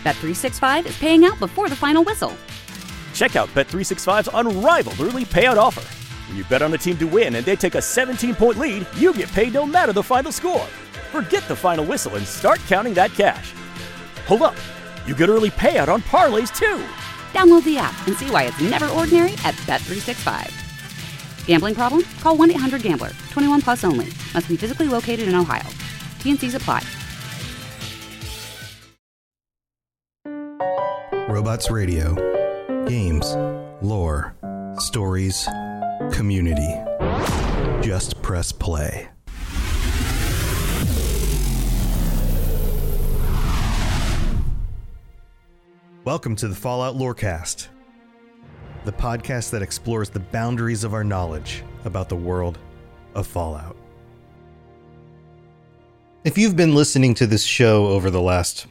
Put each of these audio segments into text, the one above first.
Bet365 is paying out before the final whistle. Check out Bet365's unrivaled early payout offer. When you bet on a team to win and they take a 17-point lead, you get paid no matter the final score. Forget the final whistle and start counting that cash. Hold up, you get early payout on parlays too. Download the app and see why it's never ordinary at Bet365. Gambling problem? Call 1-800-GAMBLER. 21 plus only. Must be physically located in Ohio. T&Cs apply. Robots Radio. Games, lore, stories, community. Just press play. Welcome to the Fallout Lorecast, the podcast that explores the boundaries of our knowledge about the world of Fallout. If you've been listening to this show over the last,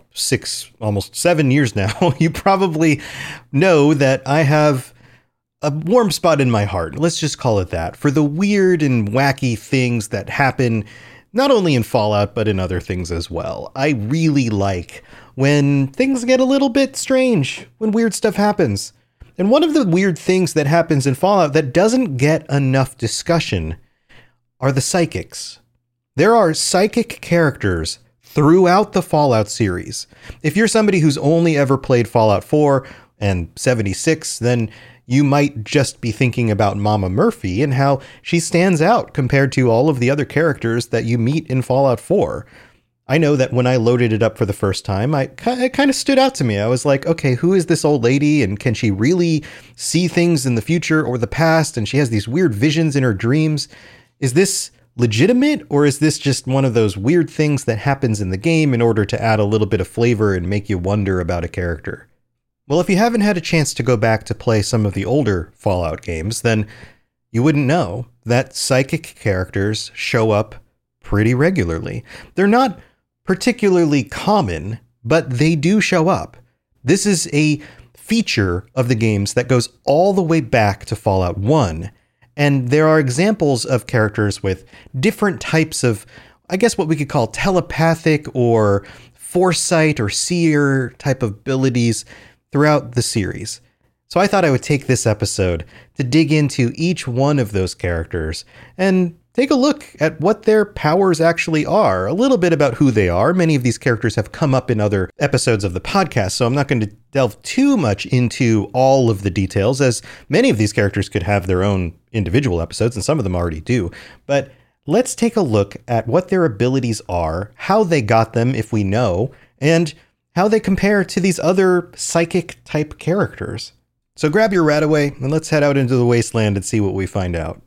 6, almost 7 years now, you probably know that I have a warm spot in my heart, let's just call it that, for the weird and wacky things that happen not only in Fallout, but in other things as well. I really like when things get a little bit strange, when weird stuff happens. And one of the weird things that happens in Fallout that doesn't get enough discussion are the psychics. There are psychic characters throughout the Fallout series. If you're somebody who's only ever played Fallout 4 and 76, then you might just be thinking about Mama Murphy and how she stands out compared to all of the other characters that you meet in Fallout 4. I know that when I loaded it up for the first time, it kind of stood out to me. I was like, okay, who is this old lady? And can she really see things in the future or the past? And she has these weird visions in her dreams. Is this legitimate, or is this just one of those weird things that happens in the game in order to add a little bit of flavor and make you wonder about a character? Well, if you haven't had a chance to go back to play some of the older Fallout games, then you wouldn't know that psychic characters show up pretty regularly. They're not particularly common, but they do show up. This is a feature of the games that goes all the way back to Fallout 1, and there are examples of characters with different types of, I guess what we could call telepathic or foresight or seer type of abilities throughout the series. So I thought I would take this episode to dig into each one of those characters and take a look at what their powers actually are, a little bit about who they are. Many of these characters have come up in other episodes of the podcast, so I'm not going to delve too much into all of the details, as many of these characters could have their own individual episodes, and some of them already do. But let's take a look at what their abilities are, how they got them if we know, and how they compare to these other psychic type characters. So grab your Radaway and let's head out into the wasteland and see what we find out.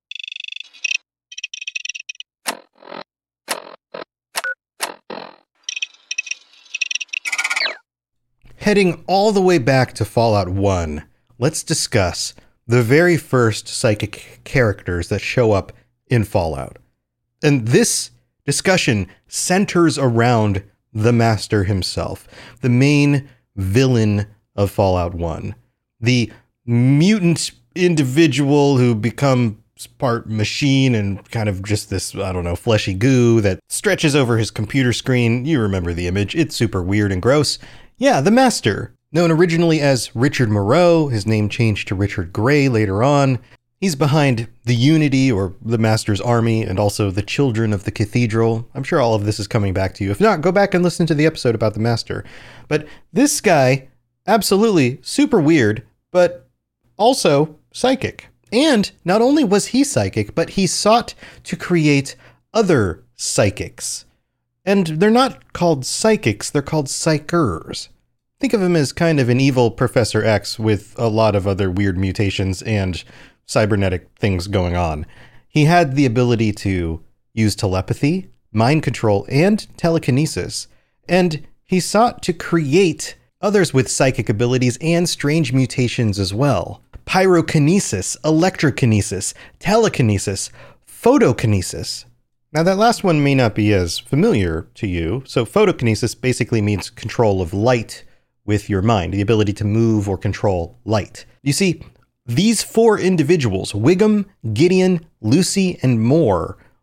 Heading all the way back to Fallout 1, let's discuss the very first psychic characters that show up in Fallout. And this discussion centers around the Master himself, the main villain of Fallout 1. The mutant individual who becomes part machine and kind of just this, fleshy goo that stretches over his computer screen. You remember the image. It's super weird and gross. Yeah, the Master. Known originally as Richard Moreau, his name changed to Richard Gray later on. He's behind the Unity, or the Master's army, and also the Children of the Cathedral. I'm sure all of this is coming back to you. If not, go back and listen to the episode about the Master. But this guy, absolutely super weird, but also psychic. And not only was he psychic, but he sought to create other psychics. And they're not called psychics, they're called psychers. Think of him as kind of an evil Professor X with a lot of other weird mutations and cybernetic things going on. He had the ability to use telepathy, mind control, and telekinesis. And he sought to create others with psychic abilities and strange mutations as well. Pyrokinesis, electrokinesis, telekinesis, photokinesis. Now that last one may not be as familiar to you. So photokinesis basically means control of light with your mind, the ability to move or control light. You see, these four individuals, Wiggum, Gideon, Lucy, and Moore,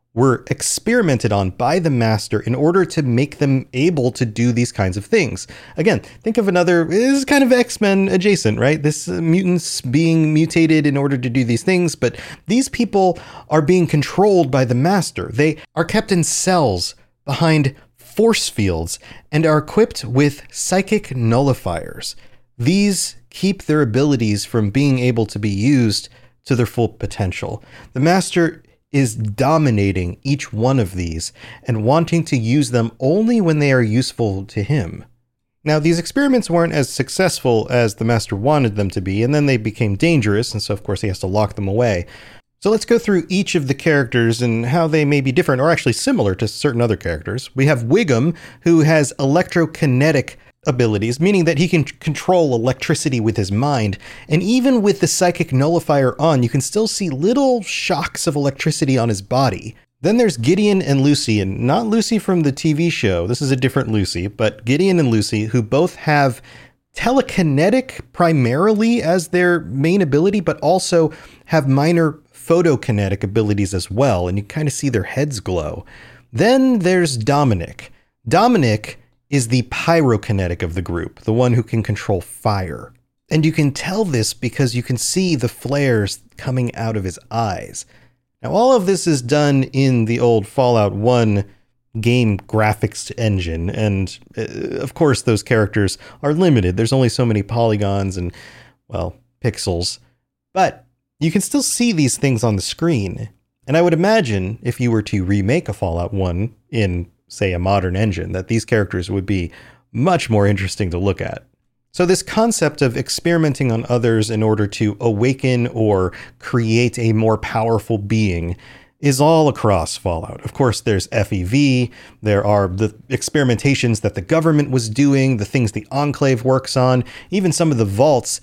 were experimented on by the Master in order to make them able to do these kinds of things. Again, think of another, this is kind of X-Men adjacent, right? This mutants being mutated in order to do these things, but these people are being controlled by the Master. They are kept in cells behind force fields and are equipped with psychic nullifiers. These keep their abilities from being able to be used to their full potential. The Master is dominating each one of these and wanting to use them only when they are useful to him. Now, these experiments weren't as successful as the Master wanted them to be, and then they became dangerous, and so of course he has to lock them away. So let's go through each of the characters and how they may be different or actually similar to certain other characters. We have Wiggum, who has electrokinetic abilities, meaning that he can control electricity with his mind. And even with the psychic nullifier on, you can still see little shocks of electricity on his body. Then there's Gideon and Lucy, and not Lucy from the TV show. This is a different Lucy, but Gideon and Lucy, who both have telekinetic primarily as their main ability, but also have minor photokinetic abilities as well. And you kind of see their heads glow. Then there's Dominic. Dominic is the pyrokinetic of the group, the one who can control fire. And you can tell this because you can see the flares coming out of his eyes. Now, all of this is done in the old Fallout 1 game graphics engine, and of course those characters are limited. There's only so many polygons and, well, pixels. But you can still see these things on the screen. And I would imagine if you were to remake a Fallout 1 in, say, a modern engine, that these characters would be much more interesting to look at. So this concept of experimenting on others in order to awaken or create a more powerful being is all across Fallout. Of course, there's FEV, there are the experimentations that the government was doing, the things the Enclave works on, even some of the vaults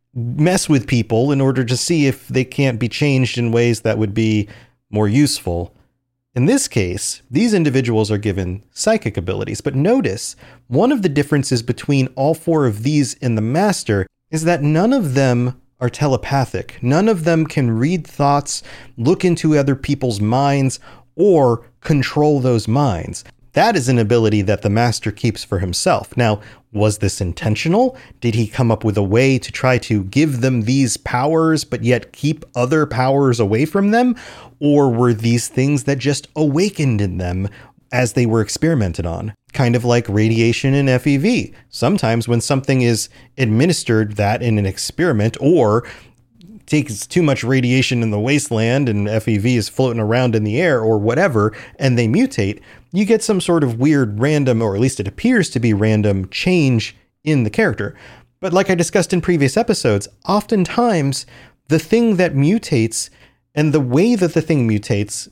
mess with people in order to see if they can't be changed in ways that would be more useful. In this case, these individuals are given psychic abilities, but notice one of the differences between all four of these in the Master is that none of them are telepathic. None of them can read thoughts, look into other people's minds, or control those minds. That is an ability that the Master keeps for himself. Now, was this intentional? Did he come up with a way to try to give them these powers, but yet keep other powers away from them? Or were these things that just awakened in them as they were experimented on? Kind of like radiation in FEV. Sometimes when something is administered that in an experiment or takes too much radiation in the wasteland and FEV is floating around in the air or whatever, and they mutate, you get some sort of weird random, or at least it appears to be random, change in the character. But like I discussed in previous episodes, oftentimes the thing that mutates and the way that the thing mutates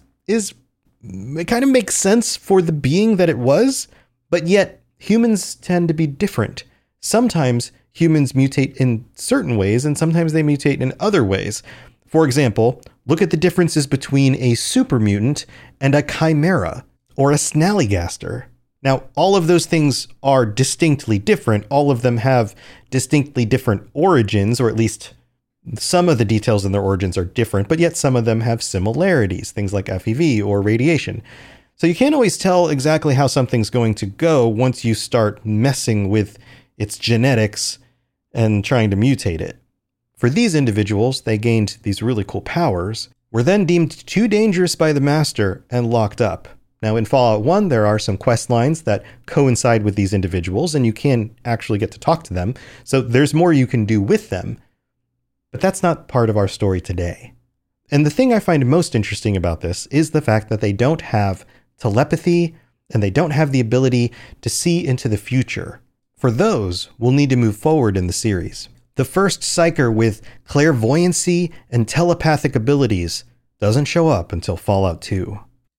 it kind of makes sense for the being that it was, but yet humans tend to be different. Sometimes humans mutate in certain ways, and sometimes they mutate in other ways. For example, look at the differences between a super mutant and a chimera, or a snallygaster. Now, all of those things are distinctly different. All of them have distinctly different origins, or at least some of the details in their origins are different, but yet some of them have similarities, things like FEV or radiation. So you can't always tell exactly how something's going to go once you start messing with its genetics and trying to mutate it. For these individuals, they gained these really cool powers, were then deemed too dangerous by the Master and locked up. Now, in Fallout 1, there are some quest lines that coincide with these individuals, and you can actually get to talk to them, so there's more you can do with them. But that's not part of our story today. And the thing I find most interesting about this is the fact that they don't have telepathy, and they don't have the ability to see into the future. For those, we'll need to move forward in the series. The first Psyker with clairvoyancy and telepathic abilities doesn't show up until Fallout 2.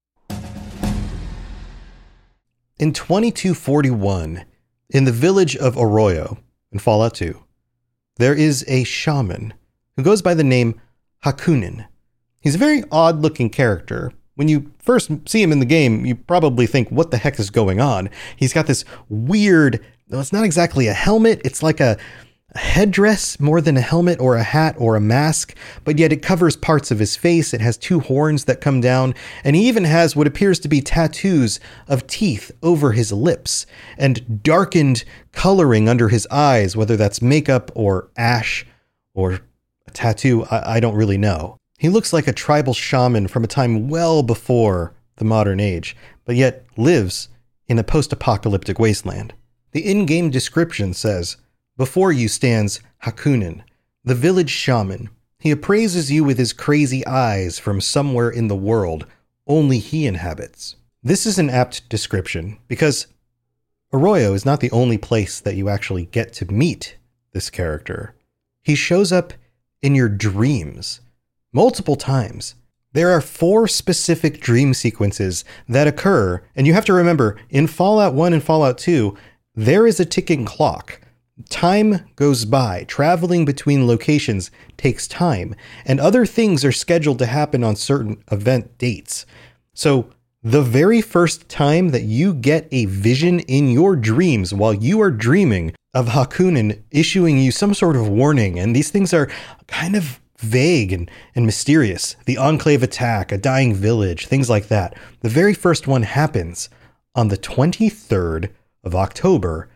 In 2241, in the village of Arroyo, in Fallout 2, there is a shaman who goes by the name Hakunin. He's a very odd-looking character. When you first see him in the game, you probably think, what the heck is going on? He's got this weird, it's not exactly a helmet, it's like a a headdress more than a helmet or a hat or a mask, but yet it covers parts of his face. It has 2 horns that come down, and he even has what appears to be tattoos of teeth over his lips and darkened coloring under his eyes, whether that's makeup or ash or a tattoo, I don't really know. He looks like a tribal shaman from a time well before the modern age, but yet lives in a post-apocalyptic wasteland. The in-game description says, "Before you stands Hakunin, the village shaman. He appraises you with his crazy eyes from somewhere in the world only he inhabits." This is an apt description because Arroyo is not the only place that you actually get to meet this character. He shows up in your dreams multiple times. There are 4 specific dream sequences that occur, and you have to remember, in Fallout 1 and Fallout 2, there is a ticking clock. Time goes by. Traveling between locations takes time, and other things are scheduled to happen on certain event dates. So the very first time that you get a vision in your dreams while you are dreaming of Hakunin issuing you some sort of warning, and these things are kind of vague and mysterious. The Enclave attack, a dying village, things like that. The very first one happens on the 23rd of October,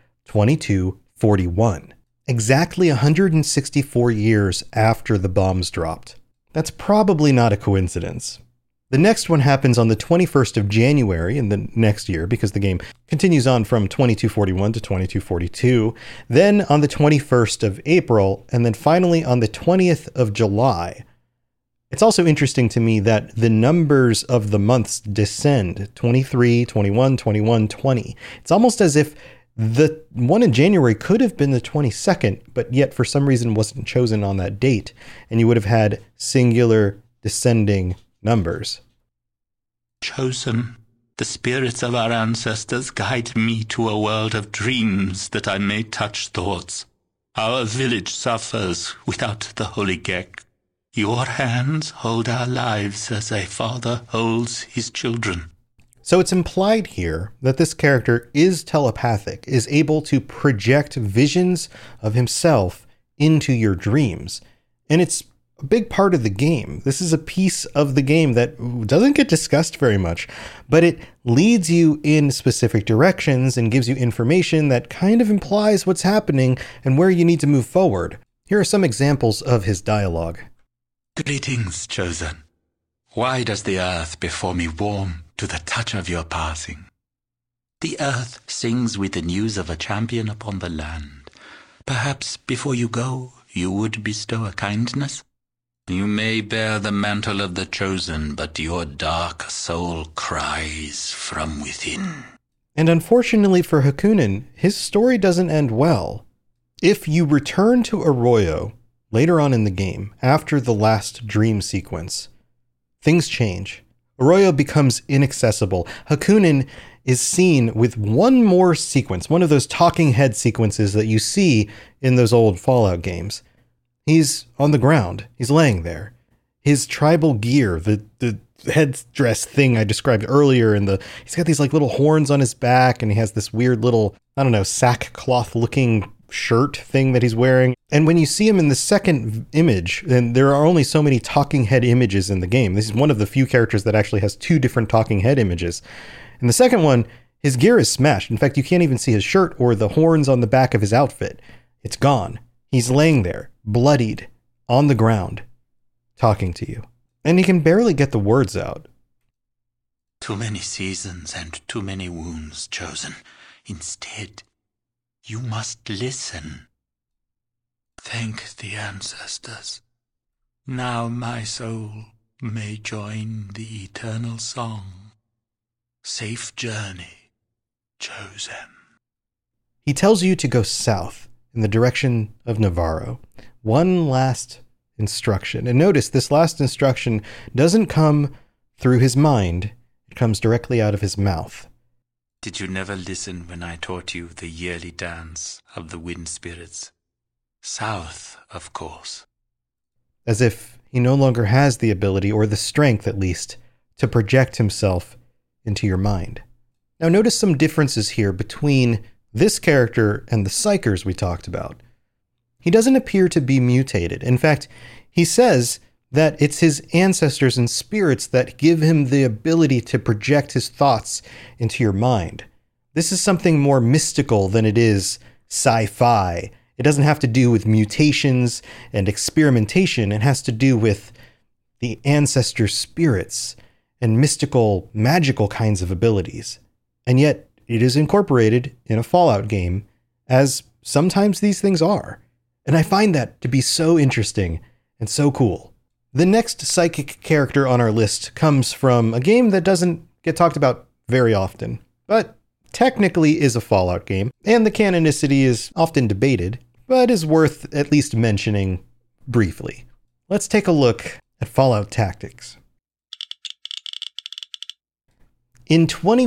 2241. Exactly 164 years after the bombs dropped. That's probably not a coincidence. The next one happens on the 21st of January in the next year, because the game continues on from 2241 to 2242, then on the 21st of April, and then finally on the 20th of July. It's also interesting to me that the numbers of the months descend, 23, 21, 21, 20. It's almost as if the one in January could have been the 22nd, but yet for some reason wasn't chosen on that date, and you would have had singular descending numbers. Chosen, the spirits of our ancestors guide me to a world of dreams that I may touch thoughts. Our village suffers without the holy Gek. Your hands hold our lives as a father holds his children. So it's implied here that this character is telepathic, is able to project visions of himself into your dreams. And it's a big part of the game. This is a piece of the game that doesn't get discussed very much, but it leads you in specific directions and gives you information that kind of implies what's happening and where you need to move forward. Here are some examples of his dialogue. Greetings, Chosen. Why does the earth before me warm to the touch of your passing? The earth sings with the news of a champion upon the land. Perhaps before you go, you would bestow a kindness? You may bear the mantle of the Chosen, but your dark soul cries from within. And unfortunately for Hakunin, his story doesn't end well. If you return to Arroyo later on in the game, after the last dream sequence, things change. Arroyo becomes inaccessible. Hakunin is seen with one more sequence, one of those talking head sequences that you see in those old Fallout games. He's on the ground. He's laying there. His tribal gear, the headdress thing I described earlier, he's got these like little horns on his back, and he has this weird little, sackcloth looking shirt thing that he's wearing. And when you see him in the second image, and there are only so many talking head images in the game. This is one of the few characters that actually has 2 different talking head images. In the second one, his gear is smashed. In fact, you can't even see his shirt or the horns on the back of his outfit. It's gone. He's laying there, bloodied, on the ground, talking to you. And he can barely get the words out. Too many seasons and too many wounds, Chosen. Instead, you must listen. Thank the ancestors. Now my soul may join the eternal song. Safe journey, Chosen. He tells you to go south in the direction of Navarro. One last instruction. And notice this last instruction doesn't come through his mind. It comes directly out of his mouth. Did you never listen when I taught you the yearly dance of the wind spirits? South, of course. As if he no longer has the ability, or the strength at least, to project himself into your mind. Now notice some differences here between this character and the Psychers we talked about. He doesn't appear to be mutated. In fact, he says that it's his ancestors and spirits that give him the ability to project his thoughts into your mind. This is something more mystical than it is sci-fi. It doesn't have to do with mutations and experimentation. It has to do with the ancestor spirits and mystical, magical kinds of abilities. And yet, it is incorporated in a Fallout game, as sometimes these things are. And I find that to be so interesting and so cool. The next psychic character on our list comes from a game that doesn't get talked about very often, but technically is a Fallout game, and the canonicity is often debated, but is worth at least mentioning briefly. Let's take a look at Fallout Tactics. In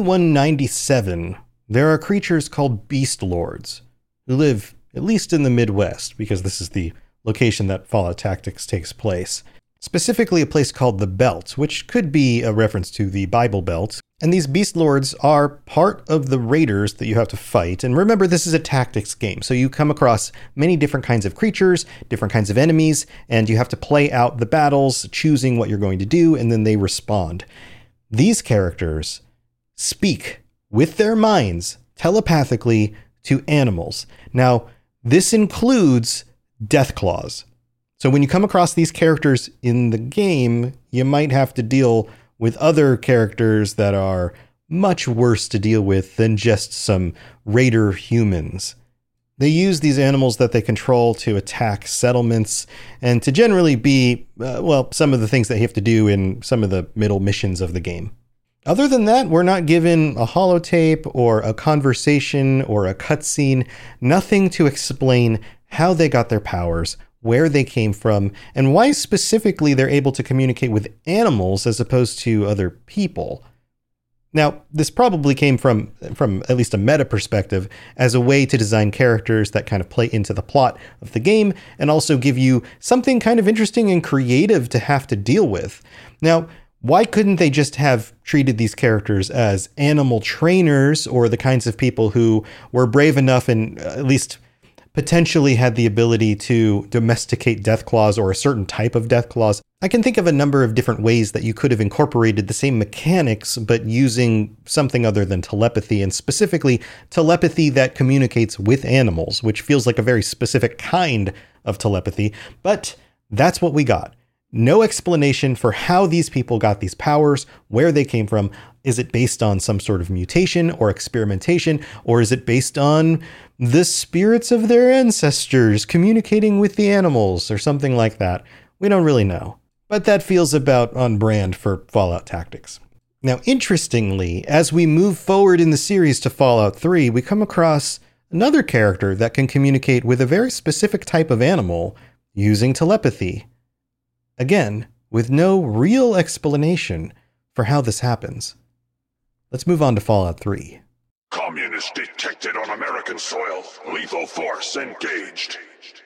2197, there are creatures called Beast Lords who live at least in the Midwest, because this is the location that Fallout Tactics takes place. Specifically a place called the Belt, which could be a reference to the Bible Belt. And these Beast Lords are part of the raiders that you have to fight. And remember, this is a tactics game, so you come across many different kinds of creatures, different kinds of enemies, and you have to play out the battles, choosing what you're going to do, and then they respond. These characters speak with their minds telepathically to animals. Now, this includes Deathclaws. So when you come across these characters in the game, you might have to deal with other characters that are much worse to deal with than just some raider humans. They use these animals that they control to attack settlements and to generally be, some of the things that you have to do in some of the middle missions of the game. Other than that, we're not given a holotape or a conversation or a cutscene, nothing to explain how they got their powers, where they came from, and why specifically they're able to communicate with animals as opposed to other people. Now, this probably came from at least a meta perspective as a way to design characters that kind of play into the plot of the game and also give you something kind of interesting and creative to have to deal with. Now, why couldn't they just have treated these characters as animal trainers or the kinds of people who were brave enough and at least potentially had the ability to domesticate Deathclaws or a certain type of Deathclaws? I can think of a number of different ways that you could have incorporated the same mechanics, but using something other than telepathy, and specifically telepathy that communicates with animals, which feels like a very specific kind of telepathy, but that's what we got. No explanation for how these people got these powers, where they came from. Is it based on some sort of mutation or experimentation, or is it based on the spirits of their ancestors communicating with the animals or something like that? We don't really know. But that feels about on brand for Fallout Tactics. Now, interestingly, as we move forward in the series to Fallout 3, we come across another character that can communicate with a very specific type of animal using telepathy. Again, with no real explanation for how this happens. Let's move on to Fallout 3. Communists detected on American soil. Lethal force engaged.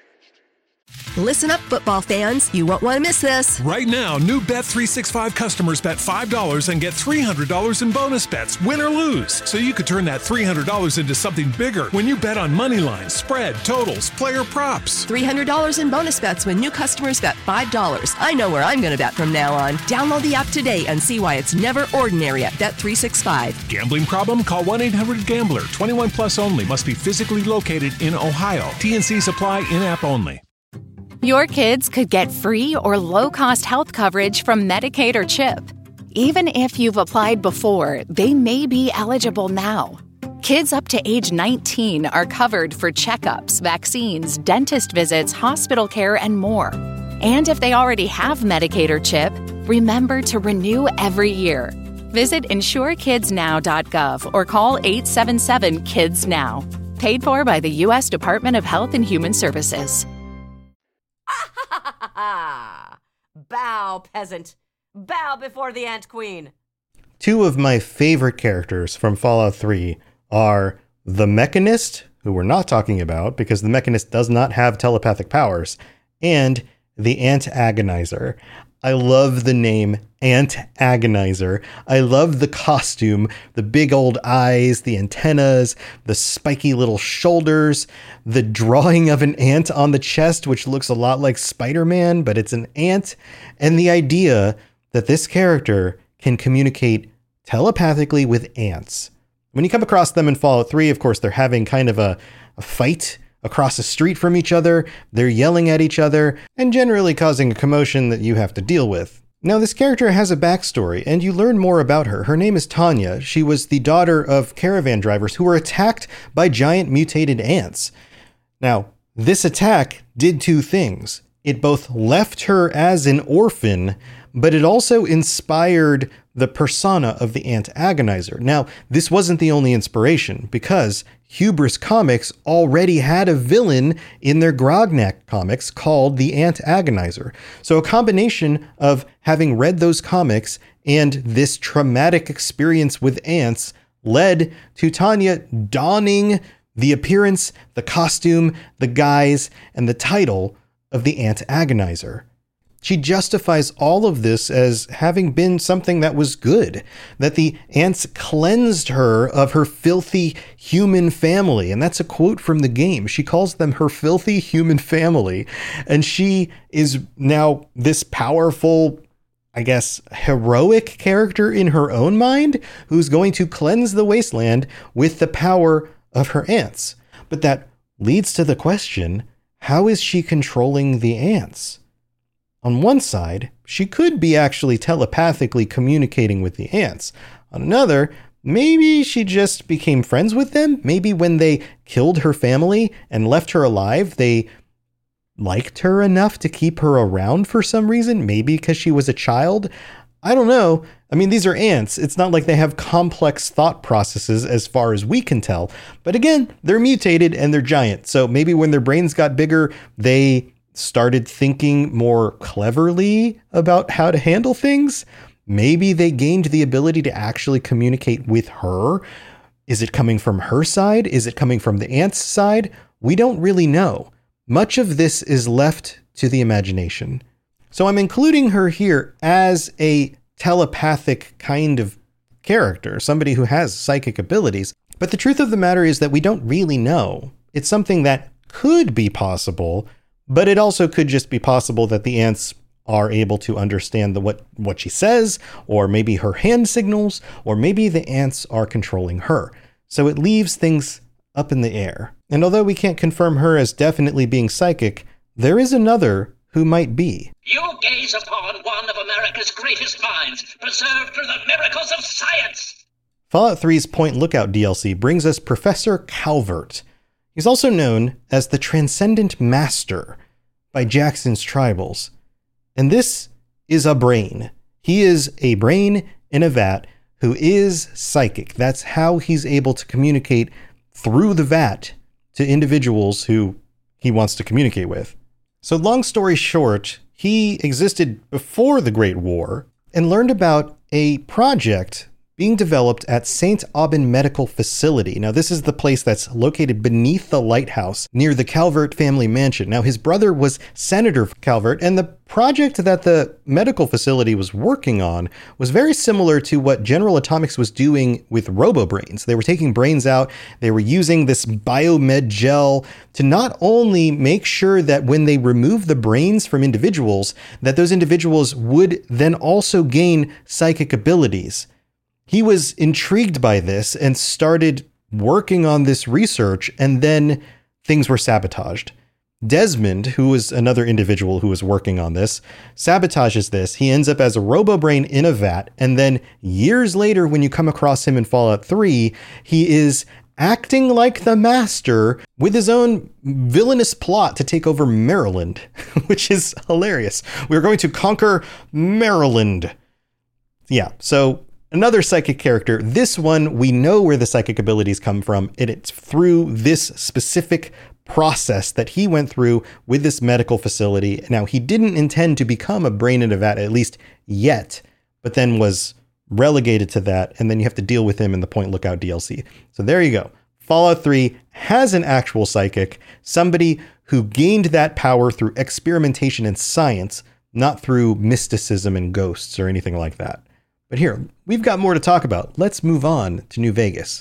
Listen up, football fans. You won't want to miss this. Right now, new Bet365 customers bet $5 and get $300 in bonus bets, win or lose. So you could turn that $300 into something bigger when you bet on money lines, spread, totals, player props. $300 in bonus bets when new customers bet $5. I know where I'm going to bet from now on. Download the app today and see why it's never ordinary at Bet365. Gambling problem? Call 1-800-GAMBLER. 21 plus only. Must be physically located in Ohio. T&Cs apply. In-app only. Your kids could get free or low-cost health coverage from Medicaid or CHIP. Even if you've applied before, they may be eligible now. Kids up to age 19 are covered for checkups, vaccines, dentist visits, hospital care, and more. And if they already have Medicaid or CHIP, remember to renew every year. Visit insurekidsnow.gov or call 877-KIDS-NOW. Paid for by the U.S. Department of Health and Human Services. Bow, peasant. Bow before the Ant Queen. Two of my favorite characters from Fallout 3 are the Mechanist, who we're not talking about because the Mechanist does not have telepathic powers, and the Ant Agonizer. I love the name Ant Agonizer. I love the costume, the big old eyes, the antennas, the spiky little shoulders, the drawing of an ant on the chest, which looks a lot like Spider-Man, but it's an ant, and the idea that this character can communicate telepathically with ants. When you come across them in Fallout 3, of course, they're having kind of a fight across the street from each other. They're yelling at each other and generally causing a commotion that you have to deal with. Now, this character has a backstory, and you learn more about her. Her name is Tanya. She was the daughter of caravan drivers who were attacked by giant mutated ants. Now, this attack did two things. It both left her as an orphan, but it also inspired the persona of the Ant Agonizer. Now, this wasn't the only inspiration, because Hubris Comics already had a villain in their Grognak comics called the Ant Agonizer. So a combination of having read those comics and this traumatic experience with ants led to Tanya donning the appearance, the costume, the guise, and the title of the Ant Agonizer. She justifies all of this as having been something that was good, that the ants cleansed her of her filthy human family. And that's a quote from the game. She calls them her filthy human family. And she is now this powerful, I guess, heroic character in her own mind who's going to cleanse the wasteland with the power of her ants. But that leads to the question, how is she controlling the ants? On one side, she could be actually telepathically communicating with the ants. On another, maybe she just became friends with them. Maybe when they killed her family and left her alive, they liked her enough to keep her around for some reason. Maybe because she was a child. I don't know. I mean, these are ants. It's not like they have complex thought processes as far as we can tell. But again, they're mutated and they're giant. So maybe when their brains got bigger, they started thinking more cleverly about how to handle things. Maybe they gained the ability to actually communicate with her. Is it coming from her side? Is it coming from the ants' side? We don't really know. Much of this is left to the imagination. So I'm including her here as a telepathic kind of character, somebody who has psychic abilities. But the truth of the matter is that we don't really know. It's something that could be possible, but it also could just be possible that the ants are able to understand what she says, or maybe her hand signals, or maybe the ants are controlling her. So it leaves things up in the air. And although we can't confirm her as definitely being psychic, there is another who might be. You gaze upon one of America's greatest minds, preserved through the miracles of science. Fallout 3's Point Lookout DLC brings us Professor Calvert. He's also known as the Transcendent Master by Jackson's Tribals. And this is a brain. He is a brain in a vat who is psychic. That's how he's able to communicate through the vat to individuals who he wants to communicate with. So long story short, he existed before the Great War and learned about a project being developed at St. Aubin Medical Facility. Now, this is the place that's located beneath the lighthouse near the Calvert family mansion. Now, his brother was Senator Calvert, and the project that the medical facility was working on was very similar to what General Atomics was doing with RoboBrains. They were taking brains out, they were using this biomed gel to not only make sure that when they remove the brains from individuals, that those individuals would then also gain psychic abilities. He was intrigued by this and started working on this research, and then things were sabotaged. Desmond, who was another individual who was working on this, sabotages this. He ends up as a RoboBrain in a vat, and then years later, when you come across him in Fallout 3, he is acting like the Master with his own villainous plot to take over Maryland, which is hilarious. We're going to conquer Maryland. Yeah, so another psychic character. This one, we know where the psychic abilities come from, and it's through this specific process that he went through with this medical facility. Now, he didn't intend to become a brain in a vat, at least yet, but then was relegated to that, and then you have to deal with him in the Point Lookout DLC. So there you go. Fallout 3 has an actual psychic, somebody who gained that power through experimentation and science, not through mysticism and ghosts or anything like that. But here, we've got more to talk about. Let's move on to New Vegas.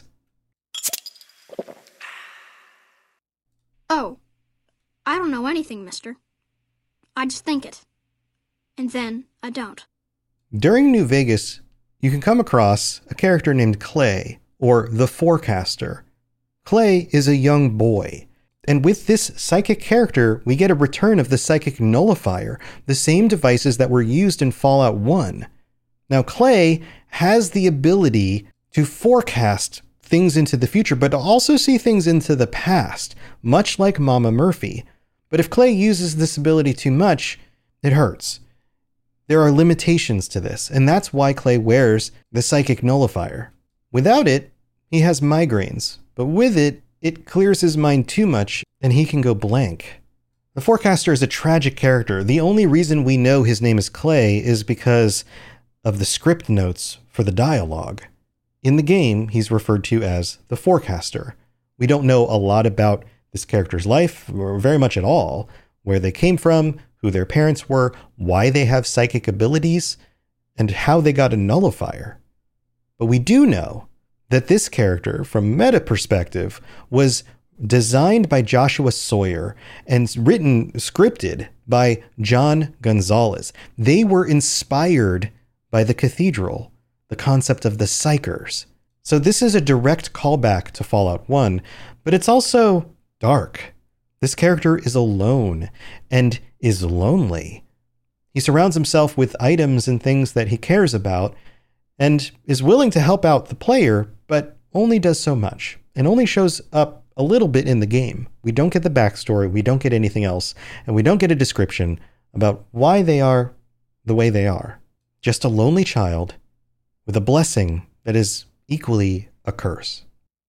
Oh, I don't know anything, mister. I just think it. And then I don't. During New Vegas, you can come across a character named Clay, or the Forecaster. Clay is a young boy. And with this psychic character, we get a return of the psychic nullifier, the same devices that were used in Fallout 1. Now, Clay has the ability to forecast things into the future, but to also see things into the past, much like Mama Murphy. But if Clay uses this ability too much, it hurts. There are limitations to this, and that's why Clay wears the psychic nullifier. Without it, he has migraines, but with it, it clears his mind too much, and he can go blank. The Forecaster is a tragic character. The only reason we know his name is Clay is because of the script notes for the dialogue. In the game, he's referred to as the Forecaster. We don't know a lot about this character's life, or very much at all, where they came from, who their parents were, why they have psychic abilities, and how they got a nullifier. But we do know that this character, from meta perspective, was designed by Joshua Sawyer and scripted by John Gonzalez. They were inspired by the Cathedral, the concept of the Psychers. So this is a direct callback to Fallout 1, but it's also dark. This character is alone and is lonely. He surrounds himself with items and things that he cares about and is willing to help out the player, but only does so much and only shows up a little bit in the game. We don't get the backstory, we don't get anything else, and we don't get a description about why they are the way they are. Just a lonely child with a blessing that is equally a curse.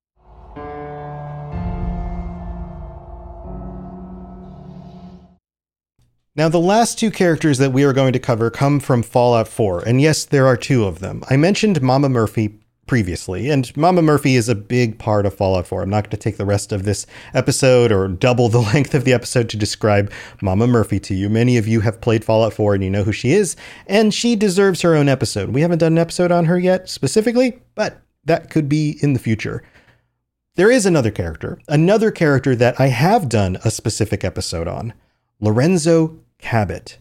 Now, the last two characters that we are going to cover come from Fallout 4, and yes, there are two of them. I mentioned Mama Murphy previously, and Mama Murphy is a big part of Fallout 4. I'm not going to take the rest of this episode or double the length of the episode to describe Mama Murphy to you. Many of you have played Fallout 4 and you know who she is, and she deserves her own episode. We haven't done an episode on her yet specifically, but that could be in the future. There is another character that I have done a specific episode on, Lorenzo Cabot.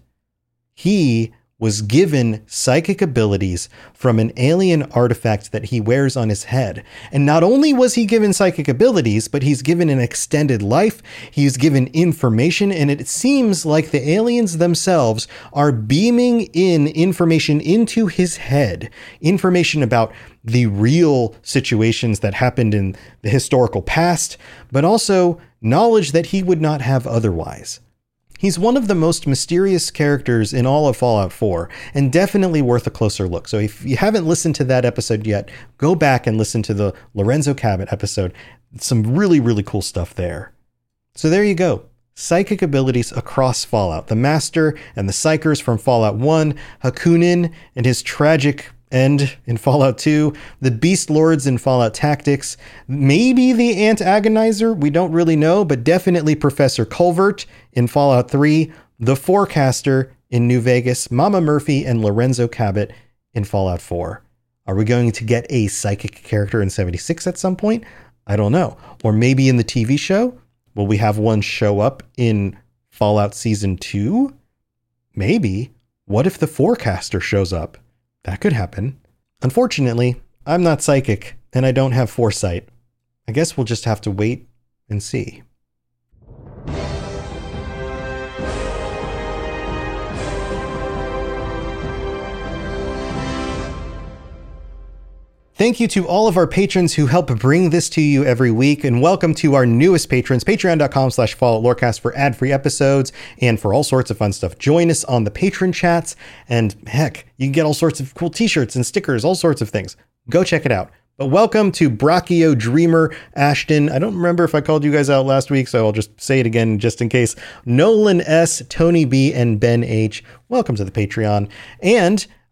He was given psychic abilities from an alien artifact that he wears on his head. And not only was he given psychic abilities, but he's given an extended life, he's given information, and it seems like the aliens themselves are beaming in information into his head, information about the real situations that happened in the historical past, but also knowledge that he would not have otherwise. He's one of the most mysterious characters in all of Fallout 4, and definitely worth a closer look. So if you haven't listened to that episode yet, go back and listen to the Lorenzo Cabot episode. Some really, really cool stuff there. So there you go. Psychic abilities across Fallout. The Master and the Psychers from Fallout 1, Hakunin and his tragic end in Fallout 2, the Beast Lords in Fallout Tactics, maybe the Antagonizer, we don't really know, but definitely Professor Culvert in Fallout 3, the Forecaster in New Vegas, Mama Murphy and Lorenzo Cabot in Fallout 4. Are we going to get a psychic character in 76 at some point? I don't know. Or maybe in the TV show? Will we have one show up in Fallout Season 2? Maybe. What if the Forecaster shows up? That could happen. Unfortunately, I'm not psychic and I don't have foresight. I guess we'll just have to wait and see. Thank you to all of our patrons who help bring this to you every week, and welcome to our newest patrons, patreon.com/FalloutLorecast for ad-free episodes and for all sorts of fun stuff. Join us on the patron chats, and heck, you can get all sorts of cool t-shirts and stickers, all sorts of things. Go check it out. But welcome to Brachio Dreamer, Ashton. I don't remember if I called you guys out last week, so I'll just say it again just in case. Nolan S., Tony B., and Ben H. Welcome to the Patreon. And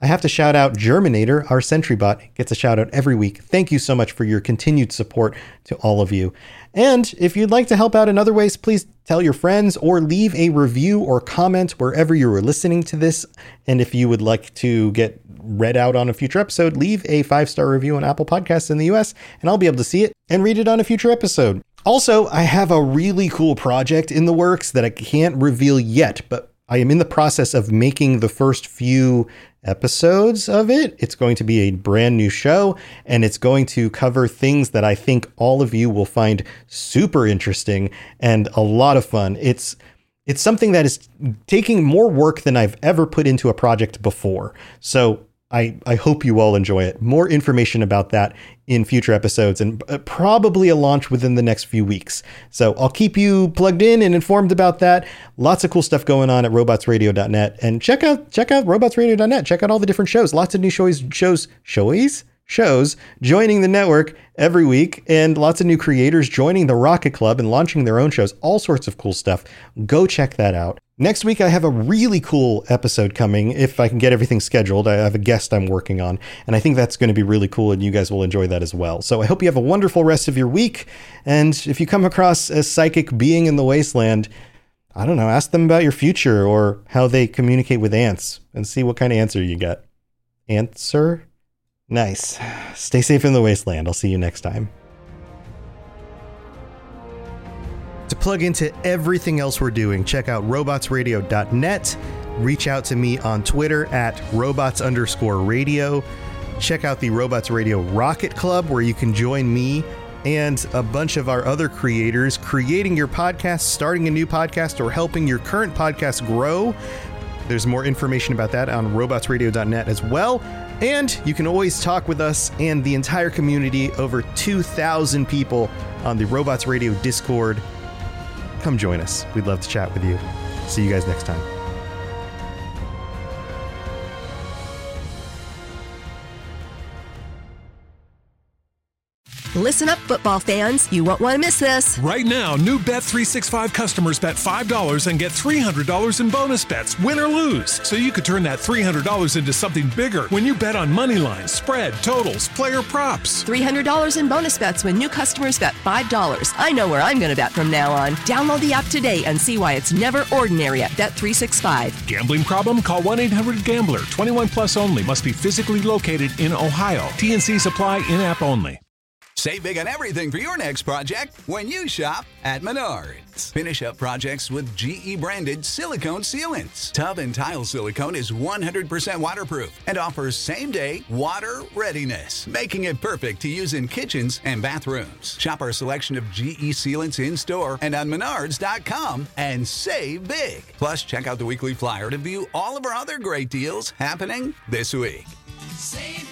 I have to shout out Germinator, our sentry bot, gets a shout out every week. Thank you so much for your continued support to all of you. And if you'd like to help out in other ways, please tell your friends or leave a review or comment wherever you are listening to this. And if you would like to get read out on a future episode, leave a 5-star review on Apple Podcasts in the US, and I'll be able to see it and read it on a future episode. Also, I have a really cool project in the works that I can't reveal yet, but I am in the process of making the first few episodes of it. It's going to be a brand new show, and it's going to cover things that I think all of you will find super interesting and a lot of fun. It's something that is taking more work than I've ever put into a project before. So I hope you all enjoy it. More information about that in future episodes, and probably a launch within the next few weeks. So I'll keep you plugged in and informed about that. Lots of cool stuff going on at robotsradio.net, and check out robotsradio.net. Check out all the different shows. Lots of new shows joining the network every week, and lots of new creators joining the Rocket Club and launching their own shows. All sorts of cool stuff. Go check that out. Next week, I have a really cool episode coming. If I can get everything scheduled, I have a guest I'm working on, and I think that's going to be really cool, and you guys will enjoy that as well. So I hope you have a wonderful rest of your week. And if you come across a psychic being in the wasteland, I don't know, ask them about your future or how they communicate with ants and see what kind of answer you get. Answer? Nice. Stay safe in the wasteland. I'll see you next time. To plug into everything else we're doing, check out robotsradio.net. Reach out to me on Twitter at robots_radio. Check out the Robots Radio Rocket Club, where you can join me and a bunch of our other creators creating your podcast, starting a new podcast, or helping your current podcast grow. There's more information about that on robotsradio.net as well. And you can always talk with us and the entire community, over 2,000 people on the Robots Radio Discord. Come join us. We'd love to chat with you. See you guys next time. Listen up, football fans. You won't want to miss this. Right now, new Bet365 customers bet $5 and get $300 in bonus bets, win or lose. So you could turn that $300 into something bigger when you bet on money lines, spread, totals, player props. $300 in bonus bets when new customers bet $5. I know where I'm going to bet from now on. Download the app today and see why it's never ordinary at Bet365. Gambling problem? Call 1-800-GAMBLER. 21 plus only. Must be physically located in Ohio. T&Cs apply. In-app only. Save big on everything for your next project when you shop at Menards. Finish up projects with GE-branded silicone sealants. Tub and tile silicone is 100% waterproof and offers same-day water readiness, making it perfect to use in kitchens and bathrooms. Shop our selection of GE sealants in-store and on Menards.com and save big. Plus, check out the weekly flyer to view all of our other great deals happening this week. Save